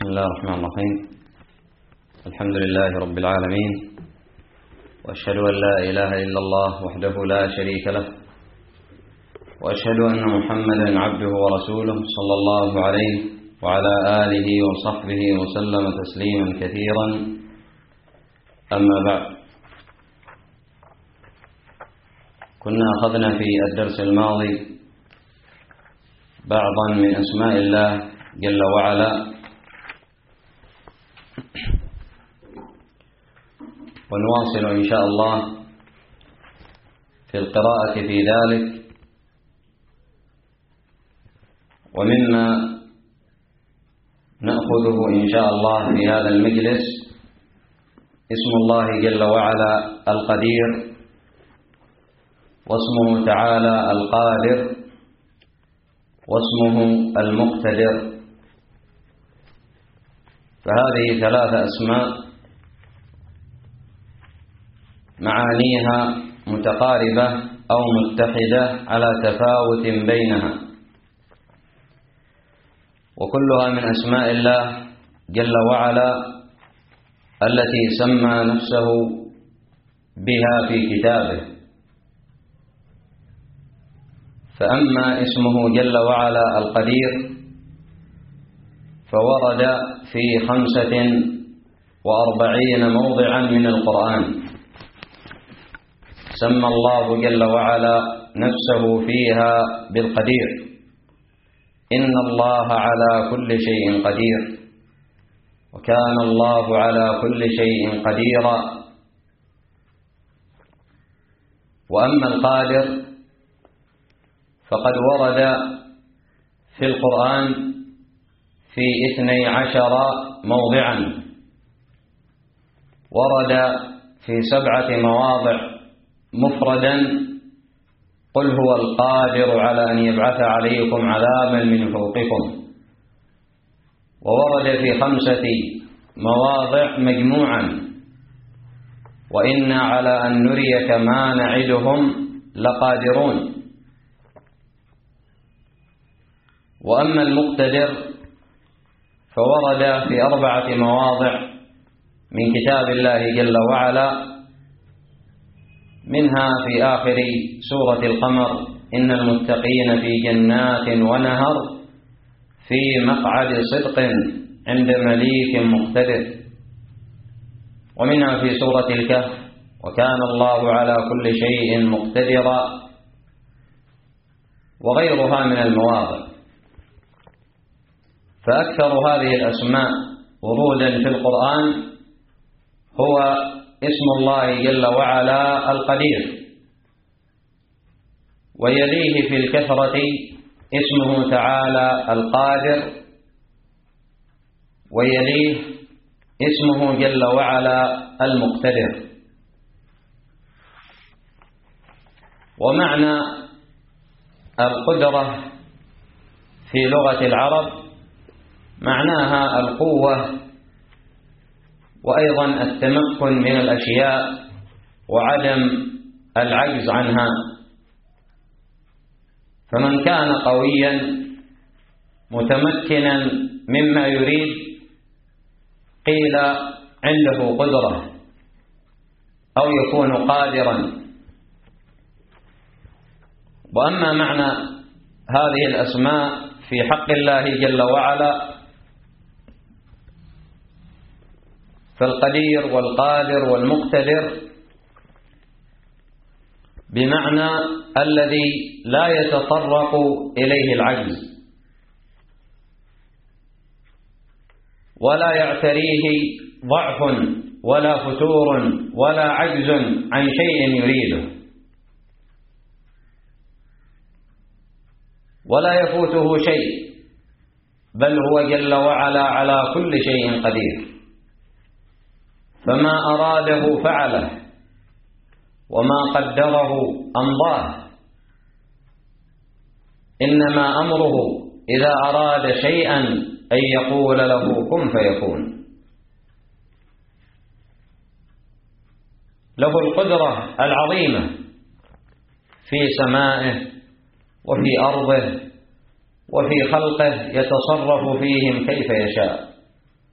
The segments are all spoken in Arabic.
بسم الله الرحمن الرحيم. الحمد لله رب العالمين، وأشهد أن لا إله إلا الله وحده لا شريك له، وأشهد أن محمدا عبده ورسوله صلى الله عليه وعلى آله وصحبه وسلم تسليما كثيرا. أما بعد، كنا أخذنا في الدرس الماضي بعضا من أسماء الله جل وعلا، ونواصل إن شاء الله في القراءة في ذلك. ومما نأخذه إن شاء الله في هذا المجلس اسم الله جل وعلا القدير، واسمه تعالى القادر، واسمه المقتدر. فهذه ثلاثة أسماء معانيها متقاربة أو متحدة على تفاوت بينها، وكلها من أسماء الله جل وعلا التي سمى نفسه بها في كتابه. فأما اسمه جل وعلا القدير فورد في 45 موضعا من القرآن، سمى الله جل وعلا نفسه فيها بالقدير: إن الله على كل شيء قدير، وكان الله على كل شيء قديرا. وأما القادر فقد ورد في القرآن في 12 موضعا، ورد في 7 مواضع مفردا: قل هو القادر على أن يبعث عليكم عذابا من فوقكم. وورد في 5 مواضع مجموعا: وإنا على أن نريك ما نعدهم لقادرون. وأما المقتدر فورد في 4 مواضع من كتاب الله جل وعلا، منها في آخر سورة القمر: إن المتقين في جنات ونهر في مقعد صدق عند مليك مقتدر. ومنها في سورة الكهف: وكان الله على كل شيء مقتدرا، وغيرها من المواضع. فأكثر هذه الأسماء ورودا في القرآن هو اسم الله جل وعلا القدير، ويليه في الكثرة اسمه تعالى القادر، ويليه اسمه جل وعلا المقتدر. ومعنى القدرة في لغة العرب معناها القوة، وأيضا التمكن من الأشياء وعدم العجز عنها. فمن كان قويا متمكنا مما يريد قيل عنده قدرة أو يكون قادرا. وأما معنى هذه الأسماء في حق الله جل وعلا فالقدير والقادر والمقتدر بمعنى الذي لا يتطرق إليه العجز، ولا يعتريه ضعف ولا فتور ولا عجز عن شيء يريده، ولا يفوته شيء، بل هو جل وعلا على كل شيء قدير. فما أراده فعله، وما قدره أمضاه. إنما أمره إذا أراد شيئا أن يقول له كن فيكون. له القدرة العظيمة في سمائه وفي أرضه وفي خلقه، يتصرف فيهم كيف يشاء.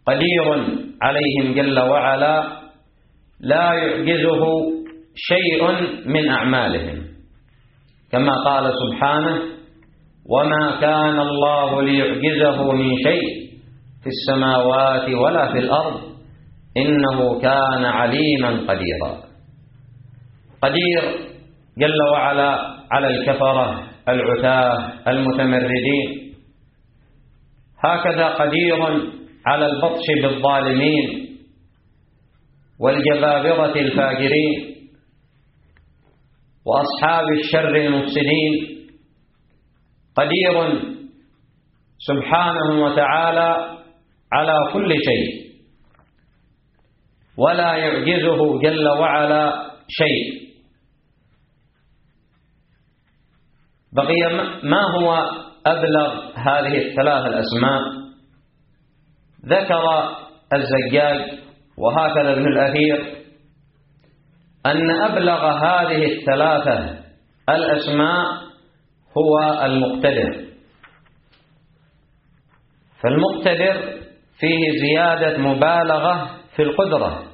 قدير عليهم جل وعلا، لا يعجزه شيء من أعمالهم، كما قال سبحانه: وما كان الله ليعجزه من شيء في السماوات ولا في الأرض إنه كان عليما قديرا. قدير جل وعلا على الكفرة العتاة المتمردين، هكذا قدير على البطش بالظالمين والجبابرة الفاجرين وأصحاب الشر المفسدين. قدير سبحانه وتعالى على كل شيء، ولا يعجزه جل وعلا شيء. بقي ما هو أبلغ هذه الثلاث الأسماء؟ ذكر الزجاج وهكذا ابن الأثير أن أبلغ هذه الثلاثة الأسماء هو المقتدر. فالمقتدر فيه زيادة مبالغة في القدرة،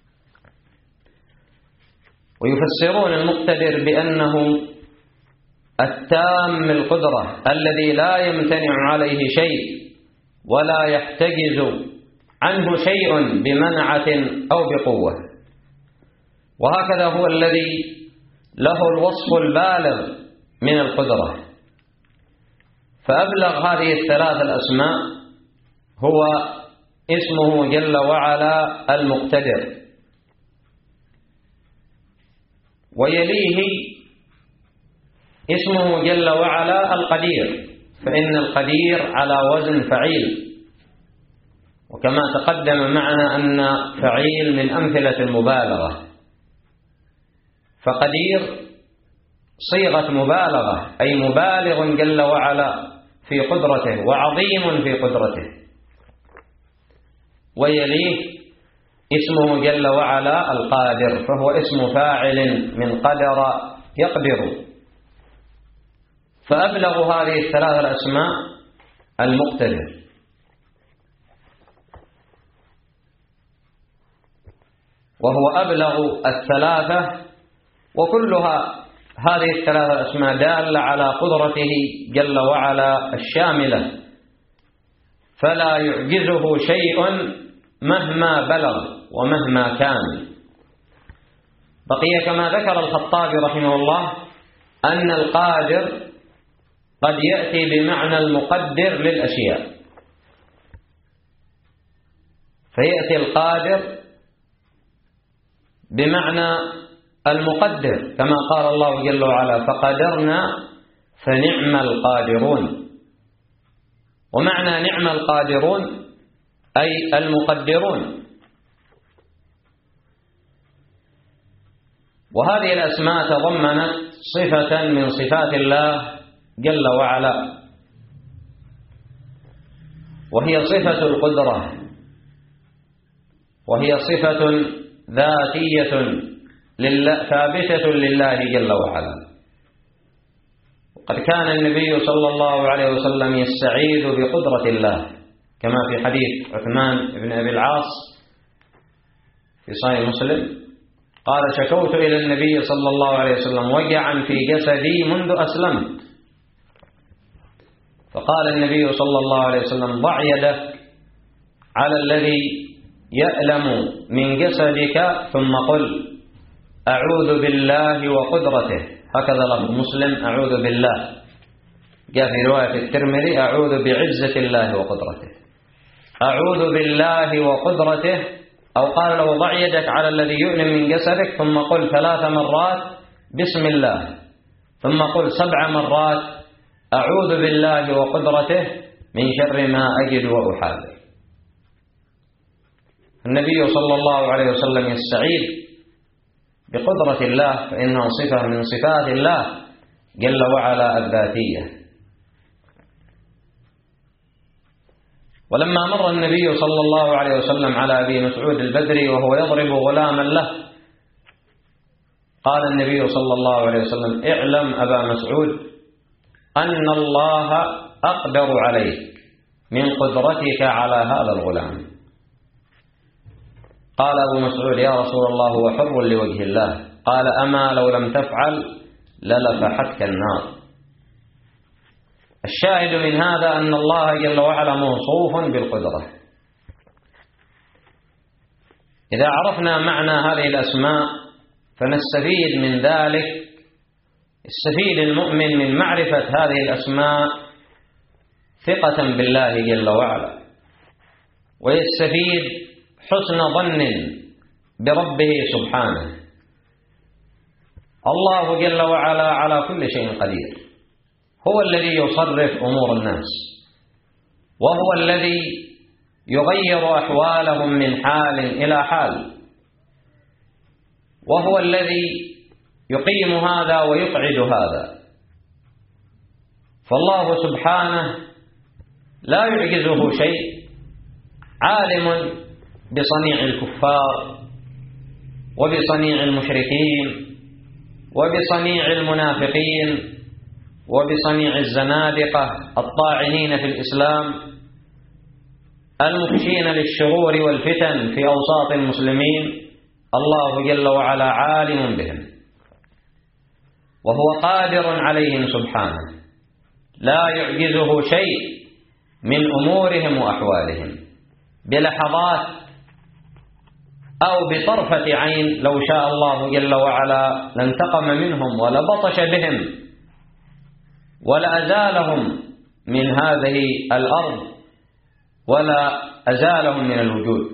ويفسرون المقتدر بأنه التام القدرة الذي لا يمتنع عليه شيء ولا يحتجز عنه شيء بمنعة أو بقوة، وهكذا هو الذي له الوصف البالغ من القدرة. فأبلغ هذه الثلاث الأسماء هو اسمه جل وعلا المقتدر، ويليه اسمه جل وعلا القدير، فإن القدير على وزن فعيل، وكما تقدم معنا أن فعيل من أمثلة المبالغة، فقدير صيغة مبالغة، أي مبالغ جل وعلا في قدرته وعظيم في قدرته. ويليه اسمه جل وعلا القادر، فهو اسم فاعل من قدر يقدر. فأبلغ هذه الثلاث الأسماء المقتدر. وهو أبلغ الثلاثة، وكلها هذه الثلاث الأسماء دالة على قدرته جل وعلا الشاملة، فلا يعجزه شيء مهما بلغ ومهما كان. بقي كما ذكر الخطابي رحمه الله أن القادر قد يأتي بمعنى المقدر للأشياء، فيأتي القادر بمعنى المقدر، كما قال الله جل وعلا: فقدرنا فنعم القادرون. ومعنى نعم القادرون أي المقدرون. وهذه الأسماء تضمنت صفة من صفات الله جل وعلا، وهي صفة القدرة، وهي صفة ذاتية ثابتة لله جل وعلا. وقد كان النبي صلى الله عليه وسلم يستعيذ بقدرة الله، كما في حديث عثمان بن أبي العاص في صحيح مسلم قال: شكوت إلى النبي صلى الله عليه وسلم وجعا في جسدي منذ أسلمت، فقال النبي صلى الله عليه وسلم: ضع يدك على الذي يألم من جسدك ثم قل: أعوذ بالله وقدرته. هكذا لفظ مسلم: أعوذ بالله. جاء في رواية الترمذي: أعوذ بعزة الله وقدرته. أعوذ بالله وقدرته، أو قال له: ضع يدك على الذي يؤلم من جسدك ثم قل 3 مرات بسم الله، ثم قل 7 مرات أعوذ بالله وقدرته من شر ما أجد وأحاذر. النبي صلى الله عليه وسلم يستعيذ بقدرة الله، فإنها صفة من صفات الله جل وعلا الذاتية. ولما مر النبي صلى الله عليه وسلم على أبي مسعود البدري وهو يضرب غلاما له، قال النبي صلى الله عليه وسلم: اعلم أبا مسعود أن الله أقدر عليك من قدرتك على هذا الغلام. قال أبو مسعود: يا رسول الله هو حر لوجه الله. قال: أما لو لم تفعل للفحتك النار. الشاهد من هذا أن الله جل وعلا موصوف بالقدرة. إذا عرفنا معنى هذه الأسماء فنستفيد من ذلك، يستفيد المؤمن من معرفة هذه الأسماء ثقة بالله جل وعلا، ويستفيد حسن ظن بربه سبحانه. الله جل وعلا على كل شيء قدير، هو الذي يصرف أمور الناس، وهو الذي يغير أحوالهم من حال إلى حال، وهو الذي يقيم هذا ويقعد هذا. فالله سبحانه لا يعجزه شيء، عالم بصنيع الكفار وبصنيع المشركين وبصنيع المنافقين وبصنيع الزنادقة الطاعنين في الإسلام المفشين للشرور والفتن في أوساط المسلمين. الله جل وعلا عالم بهم وهو قادر عليهم سبحانه، لا يعجزه شيء من أمورهم وأحوالهم بلحظات أو بطرفة عين. لو شاء الله جل وعلا لانتقم منهم ولبطش بهم ولأزالهم من هذه الأرض ولا أزالهم من الوجود،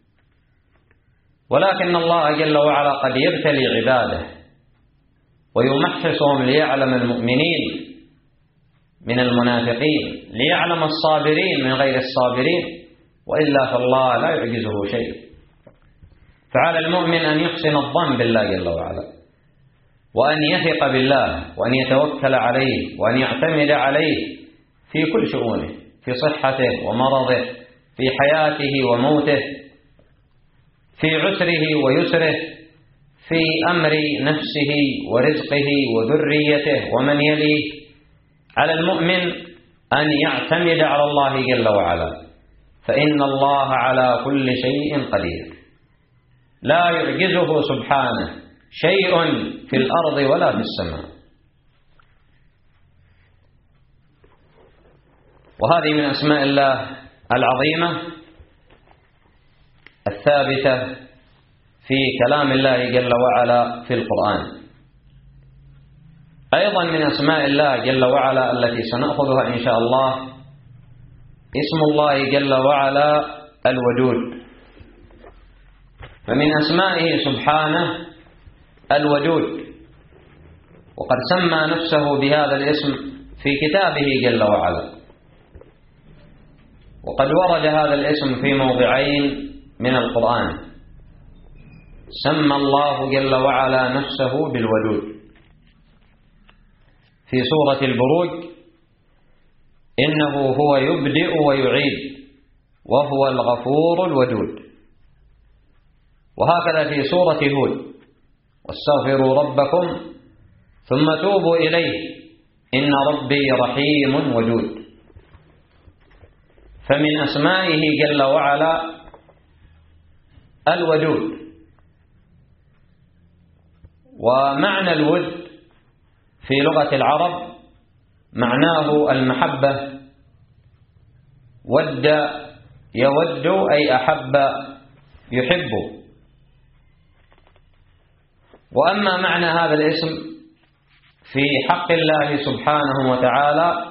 ولكن الله جل وعلا قد يبتلي عباده ويمحصهم ليعلم المؤمنين من المنافقين، ليعلم الصابرين من غير الصابرين، وإلا فالله لا يعجزه شيء. فعلى المؤمن أن يحسن الظن بالله جل وعلا، وأن يثق بالله، وأن يتوكل عليه، وأن يعتمد عليه في كل شؤونه، في صحته ومرضه، في حياته وموته، في عسره ويسره، في أمر نفسه ورزقه وذريته ومن يليه. على المؤمن أن يعتمد على الله جل وعلا، فإن الله على كل شيء قدير، لا يعجزه سبحانه شيء في الأرض ولا في السماء. وهذه من أسماء الله العظيمة الثابتة في كلام الله جل وعلا في القرآن. أيضا من أسماء الله جل وعلا التي سنأخذها إن شاء الله اسم الله جل وعلا الودود. فمن أسمائه سبحانه الودود، وقد سمى نفسه بهذا الاسم في كتابه جل وعلا، وقد ورد هذا الاسم في موضعين من القرآن. سمى الله جل وعلا نفسه بالودود في سورة البروج: إنه هو يبدئ ويعيد وهو الغفور الودود. وهكذا في سورة هود: واستغفروا ربكم ثم توبوا إليه إن ربي رحيم ودود. فمن أسمائه جل وعلا الودود. ومعنى الود في لغة العرب معناه المحبة، ود يود أي أحب يحب. وأما معنى هذا الاسم في حق الله سبحانه وتعالى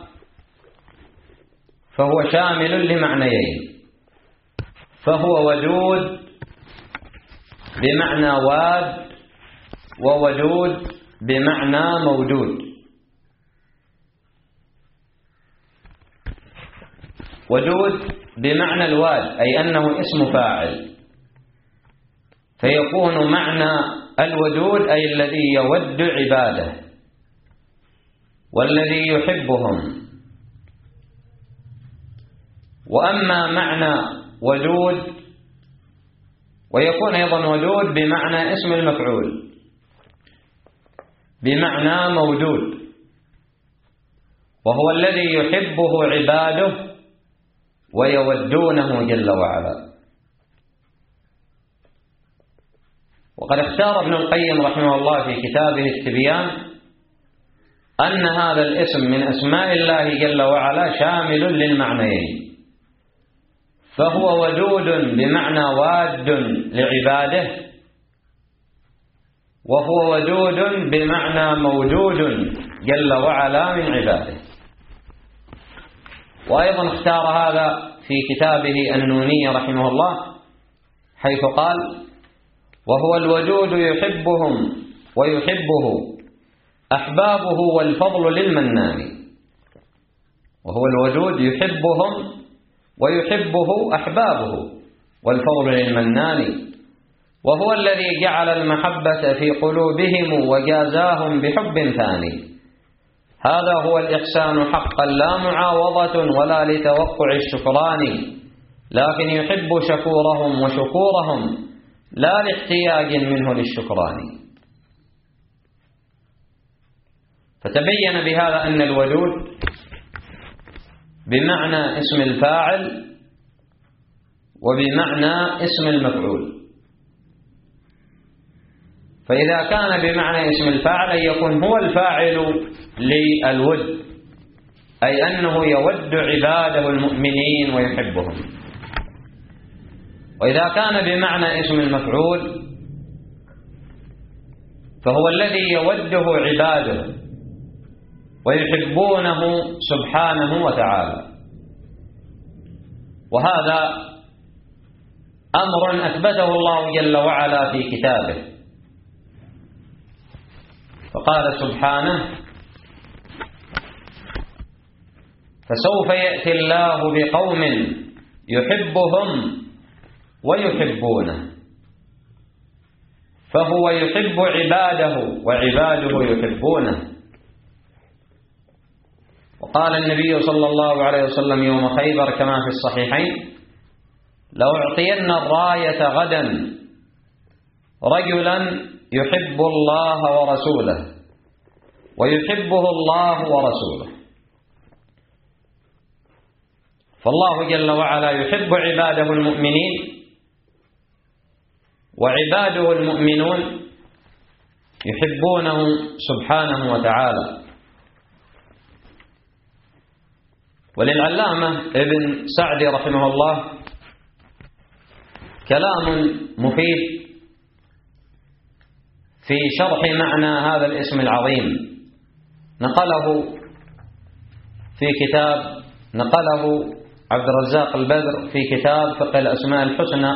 فهو شامل لمعنيين، فهو ودود بمعنى واد، وودود بمعنى مودود. ودود بمعنى الواد أي أنه اسم فاعل، فيكون معنى الودود أي الذي يود عباده والذي يحبهم. وأما معنى ودود، ويكون أيضا ودود بمعنى اسم المفعول بمعنى مودود، وهو الذي يحبه عباده ويودونه جل وعلا. وقد اختار ابن القيم رحمه الله في كتابه التبيان أن هذا الاسم من أسماء الله جل وعلا شامل للمعنيين، فهو ودود بمعنى واد لعباده، وهو ودود بمعنى موجود جل وعلا من عباده. وأيضا اختار هذا في كتابه النونية رحمه الله حيث قال: وهو الودود يحبهم ويحبه أحبابه والفضل للمنان. وهو الودود يحبهم ويحبه أحبابه والفضل للمنان، وهو الذي جعل المحبة في قلوبهم وجازاهم بحب ثاني. هذا هو الإحسان حقا، لا معاوضة ولا لتوقع الشكران، لكن يحب شكورهم وشكورهم لا لاحتياج منه للشكران. فتبين بهذا أن الودود بمعنى اسم الفاعل وبمعنى اسم المفعول. فإذا كان بمعنى اسم الفاعل أن يكون هو الفاعل للود، أي أنه يود عباده المؤمنين ويحبهم. وإذا كان بمعنى اسم المفعول فهو الذي يوده عباده ويحبونه سبحانه وتعالى. وهذا أمر أثبته الله جل وعلا في كتابه، فقال سبحانه: فسوف يأتي الله بقوم يحبهم ويحبونه. فهو يحب عباده وعباده يحبونه. وقال النبي صلى الله عليه وسلم يوم خيبر كما في الصحيحين: لأعطين الراية غدا رجلا يحب الله ورسوله ويحبه الله ورسوله. فالله جل وعلا يحب عباده المؤمنين، وعباده المؤمنون يحبونه سبحانه وتعالى. وللعلامة ابن سعدي رحمه الله كلام مفيد في شرح معنى هذا الاسم العظيم، نقله عبد الرزاق البدر في كتاب فقه الأسماء الحسنى.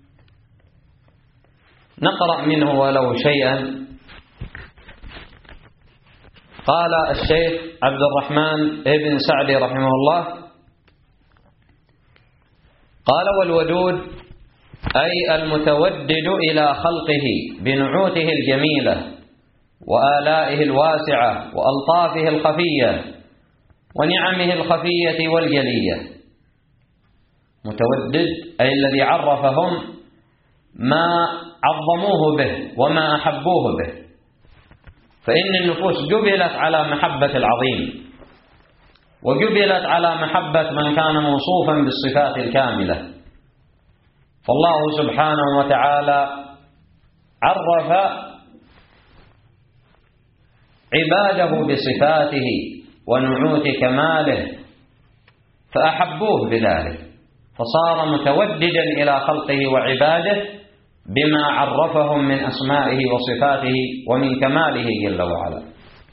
نقرأ منه ولو شيئا. قال الشيخ عبد الرحمن ابن سعدي رحمه الله: قال: والودود أي المتودد إلى خلقه بنعوته الجميلة وآلائه الواسعة وألطافه الخفية ونعمه الخفية والجلية. متودد أي الذي عرفهم ما عظموه به وما أحبوه به. فإن النفوس جبلت على محبة العظيم، وجبلت على محبة من كان موصوفا بالصفات الكاملة. فالله سبحانه وتعالى عرف عباده بصفاته ونعوت كماله فأحبوه بذلك، فصار متوددا إلى خلقه وعباده بما عرفهم من أسمائه وصفاته ومن كماله جل وعلا.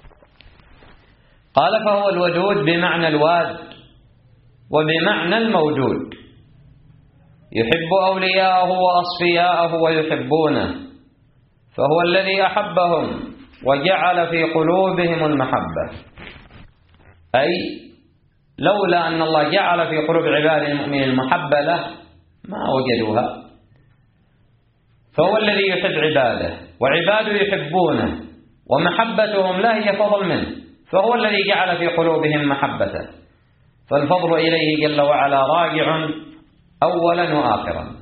قال: فهو الودود بمعنى الواد وبمعنى الموجود، يحب أولياءه وأصفياءه ويحبونه، فهو الذي أحبهم وجعل في قلوبهم المحبة. أي لولا أن الله جعل في قلوب عباده المؤمنين المحبة له ما وجدوها. فهو الذي يحب عباده وعباده يحبونه، ومحبتهم لا هي فضل منه، فهو الذي جعل في قلوبهم محبته، فالفضل إليه جل وعلا راجع أولا وآخرا.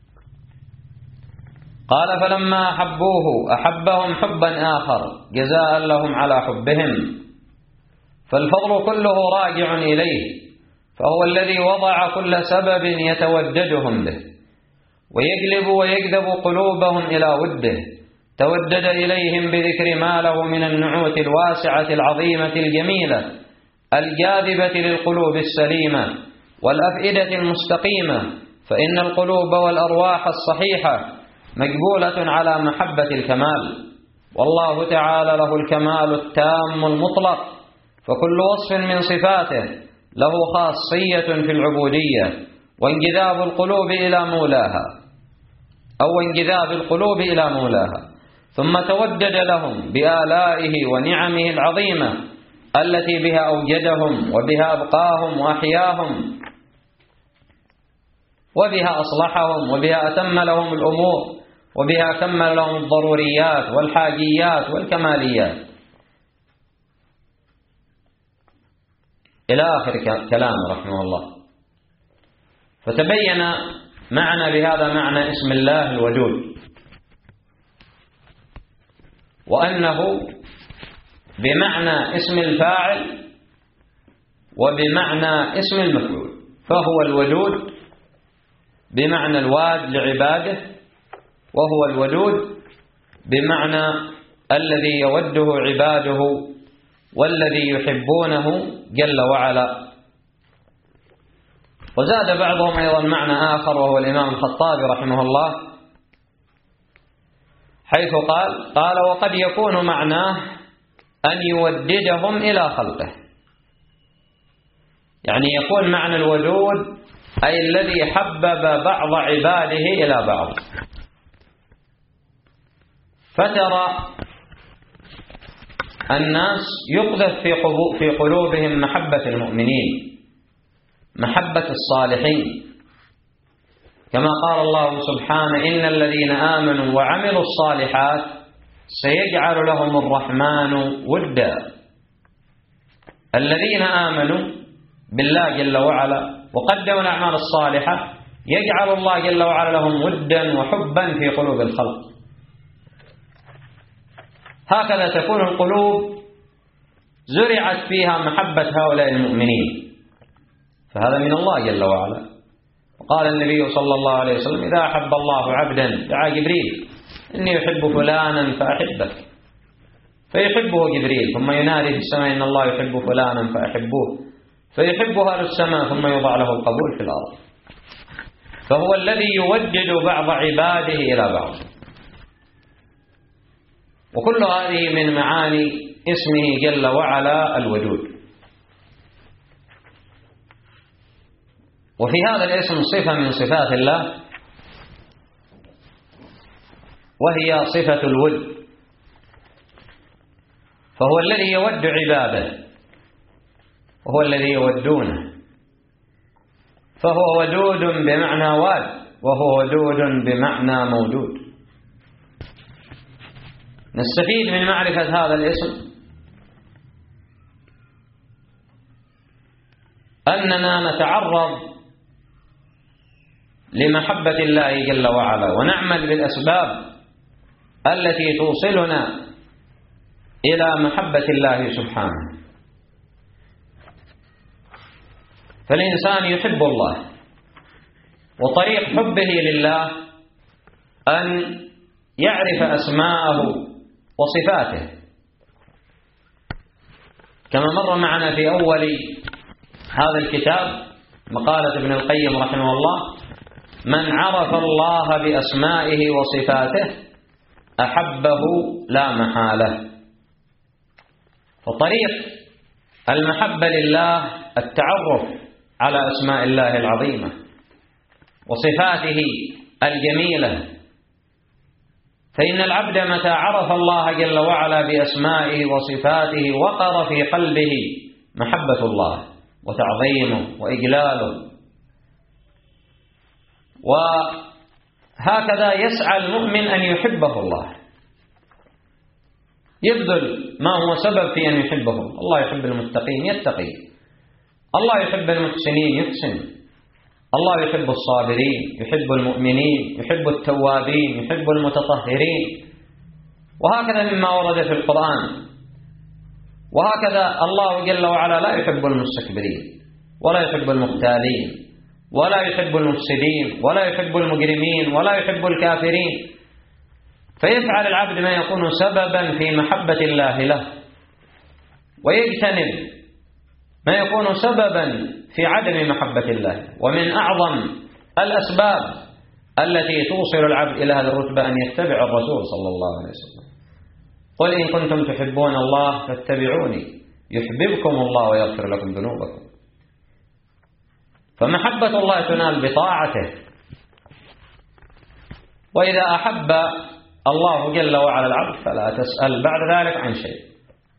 قال: فلما أحبوه أحبهم حبا آخر جزاء لهم على حبهم. فالفضل كله راجع إليه، فهو الذي وضع كل سبب يتوددهم به ويجلب ويجذب قلوبهم إلى وده، تودد إليهم بذكر ما له من النعوت الواسعة العظيمة الجميلة الجاذبة للقلوب السليمة والأفئدة المستقيمة، فإن القلوب والأرواح الصحيحة مجبولة على محبة الكمال، والله تعالى له الكمال التام المطلق، فكل وصف من صفاته له خاصية في العبودية وانجذاب القلوب إلى مولاها ثم تودد لهم بآلائه ونعمه العظيمة التي بها أوجدهم وبها أبقاهم وأحياهم وبها أصلحهم وبها أتم لهم الأمور وبها كمل لهم الضروريات والحاجيات والكماليات إلى آخر كلام رحمه الله. فتبين معنى بهذا معنى اسم الله الودود، وأنه بمعنى اسم الفاعل وبمعنى اسم المفعول، فهو الودود بمعنى الواد لعباده، وهو الودود بمعنى الذي يوده عباده والذي يحبونه جل وعلا. وزاد بعضهم أيضا معنى آخر، وهو الإمام الخطابي رحمه الله، حيث قال وقد يكون معناه أن يوددهم إلى خلقه، يعني يكون معنى الودود أي الذي حبب بعض عباده إلى بعض. فترى الناس يقذف في قلوبهم محبة المؤمنين، محبة الصالحين، كما قال الله سبحانه إن الذين آمنوا وعملوا الصالحات سيجعل لهم الرحمن ودا. الذين آمنوا بالله جل وعلا وقدموا الأعمال الصالحة يجعل الله جل وعلا لهم ودا وحبا في قلوب الخلق. هكذا تكون القلوب زرعت فيها محبة هؤلاء المؤمنين، فهذا من الله جل وعلا. وقال النبي صلى الله عليه وسلم إذا أحب الله عبدا دعا جبريل إني يحب فلانا فأحبه، فيحبه جبريل، ثم ينادي في السماء إن الله يحب فلانا فأحبوه، فيحبه أهل السماء، ثم يوضع له القبول في الأرض. فهو الذي يودد بعض عباده إلى بعض. وكل هذه من معاني اسمه جل وعلا الودود. وفي هذا الاسم صفة من صفات الله، وهي صفة الود، فهو الذي يود عباده وهو الذي يودونه، فهو ودود بمعنى واد، وهو ودود بمعنى موجود. نستفيد من معرفة هذا الاسم أننا نتعرض لمحبة الله جل وعلا، ونعمل بالأسباب التي توصلنا إلى محبة الله سبحانه. فالإنسان يحب الله، وطريق حبه لله أن يعرف أسماءه وصفاته، كما مر معنا في أول هذا الكتاب مقالة ابن القيم رحمه الله: من عرف الله بأسمائه وصفاته أحبه لا محالة. فطريق المحبة لله التعرف على أسماء الله العظيمة وصفاته الجميلة، فإن العبد متى عرف الله جل وعلا بأسمائه وصفاته وقر في قلبه محبة الله وتعظيمه وإجلاله. وهكذا يسعى المؤمن أن يحبه الله، يبذل ما هو سبب في أن يحبه. الله يحب المتقين يتقي، الله يحب المحسنين يحسن، الله يحب الصابرين، يحب المؤمنين، يحب التوابين، يحب المتطهرين، وهكذا مما ورد في القرآن. وهكذا الله جل وعلا لا يحب المستكبرين ولا يحب المختالين ولا يحب المفسدين ولا يحب المجرمين ولا يحب الكافرين. فيفعل العبد ما يكون سببا في محبة الله له، ويجتنب ما يكون سببا في عدم محبة الله. ومن أعظم الأسباب التي توصل العبد إلى هذه الرتبة أن يتبع الرسول صلى الله عليه وسلم. قل إن كنتم تحبون الله فاتبعوني يحببكم الله ويغفر لكم ذنوبكم. فمحبة الله تنال بطاعته. وإذا أحب الله جل وعلا العبد فلا تسأل بعد ذلك عن شيء.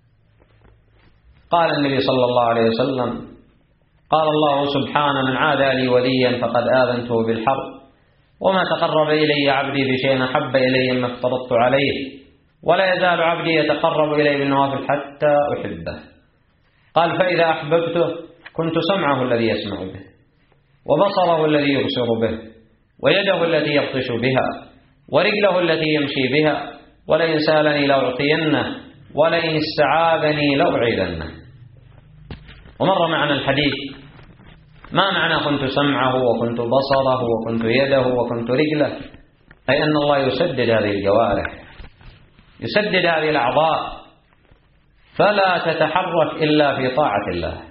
قال النبي صلى الله عليه وسلم: قال الله سبحانه: من عادى لي وليا فقد آذنته بالحرب، وما تقرب إلي عبدي بشيء أحب إلي مما افترضت عليه، ولا يزال عبدي يتقرب إلي بالنوافل حتى أحبه. قال: فإذا أحببته كنت سمعه الذي يسمع به، وبصره الذي يبصر به، ويده التي يبطش بها، ورجله التي يمشي بها، ولئن سألني لأعطينه، ولئن استعاذني لأعيذنه. ومر معنا الحديث ما معنى كنت سمعه وكنت بصره وكنت يده وكنت رجله، أي أن الله يسدد هذه الجوارح، يسدد هذه الأعضاء، فلا تتحرك إلا في طاعة الله.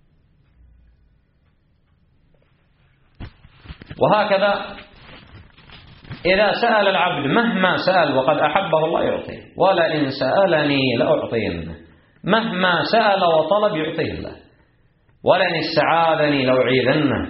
وهكذا إذا سأل العبد مهما سأل وقد أحبه الله يعطيه، ولئن سألني لأعطينه، مهما سأل وطلب يعطيه الله، ولئن استعاذني لأعيذنه.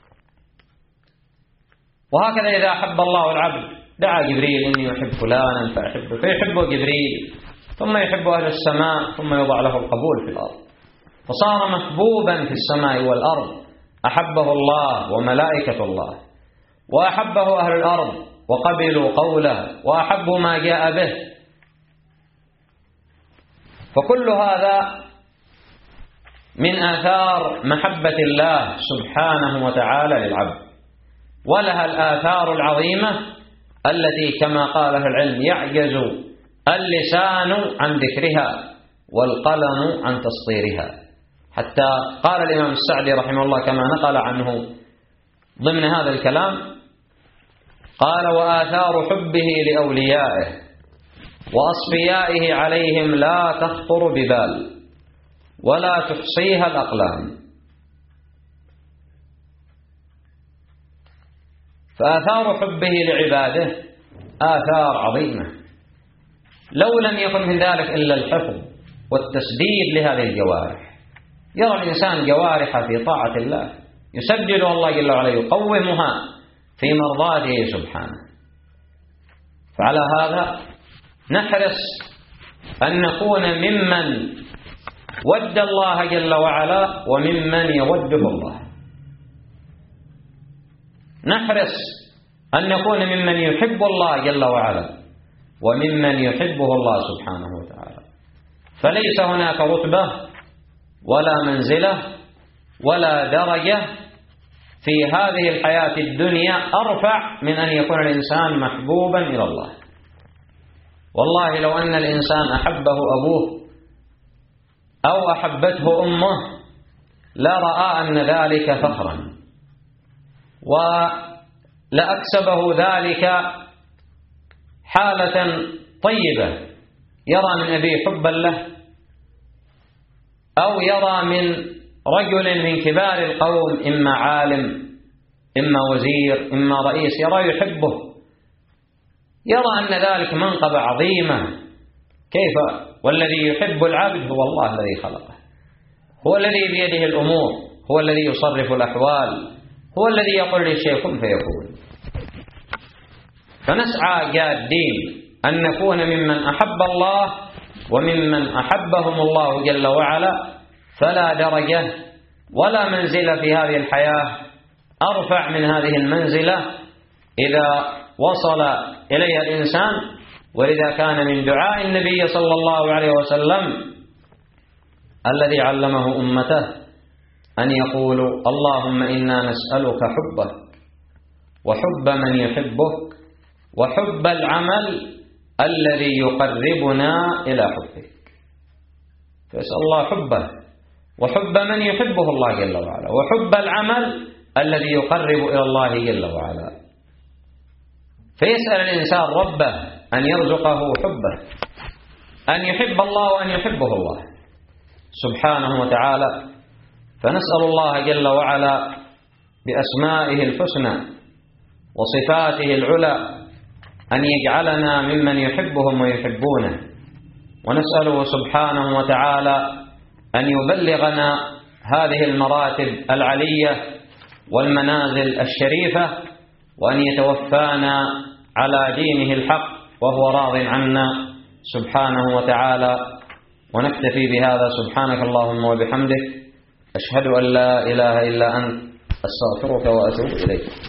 وهكذا إذا أحب الله العبد دعا جبريل: إني أحب فلانا فأحبه، فيحبه جبريل، ثم يحب أهل السماء، ثم يوضع له القبول في الأرض، فصار محبوبا في السماء والأرض، أحبه الله وملائكة الله، وأحبه أهل الأرض وقبلوا قوله وأحبوا ما جاء به. فكل هذا من آثار محبة الله سبحانه وتعالى للعبد، ولها الآثار العظيمة التي كما قال أهل العلم يعجز اللسان عن ذكرها والقلم عن تسطيرها. حتى قال الإمام السعدي رحمه الله كما نقل عنه ضمن هذا الكلام، قال: وآثار حبه لأوليائه وأصفيائه عليهم لا تخطر ببال ولا تحصيها الأقلام. فآثار حبه لعباده آثار عظيمة، لو لم يكن من ذلك إلا الحفظ والتسديد لهذه الجوارح. يرى الإنسان جوارح في طاعة الله يسدد الله جل وعلا، يقومها في مرضاته سبحانه. فعلى هذا نحرص أن نكون ممن ود الله جل وعلا وممن يوده الله. نحرص أن نكون ممن يحب الله جل وعلا وممن يحبه الله سبحانه وتعالى. فليس هناك رتبة ولا منزلة ولا درجة في هذه الحياة الدنيا أرفع من أن يكون الإنسان محبوبا إلى الله. والله لو أن الإنسان أحبه أبوه أو أحبته أمه لرأى أن ذلك فخرا، ولأكسبه ذلك حالة طيبة، يرى من أبيه حبا له، أو يرى من رجل من كبار القوم إما عالم إما وزير إما رئيس يرى يحبه، يرى أن ذلك منقبة عظيمة. كيف والذي يحب العبد هو الله الذي خلقه، هو الذي بيده الأمور، هو الذي يصرف الأحوال، هو الذي يقول للشيء كن فيكون. فنسعى جادين أن نكون ممن أحب الله وممن أحبهم الله جل وعلا. فلا درجة ولا منزلة في هذه الحياة أرفع من هذه المنزلة إذا وصل إليها الإنسان. ولذا كان من دعاء النبي صلى الله عليه وسلم الذي علمه أمته أن يقولوا: اللهم إنا نسألك حبك وحب من يحبك وحب العمل الذي يقربنا إلى حبك. فيسأل الله حبه وحب من يحبه الله جل وعلا وحب العمل الذي يقرب إلى الله جل وعلا. فيسأل الإنسان ربه أن يرزقه حبه، أن يحب الله وأن يحبه الله سبحانه وتعالى. فنسأل الله جل وعلا بأسمائه الحسنى وصفاته العلى أن يجعلنا ممن يحبهم ويحبونه، ونسأله سبحانه وتعالى أن يبلغنا هذه المراتب العلية والمنازل الشريفة، وأن يتوفانا على دينه الحق وهو راض عنا سبحانه وتعالى. ونكتفي بهذا. سبحانك اللهم وبحمدك، أشهد أن لا إله إلا أنت، أستغفرك وأتوب إليك.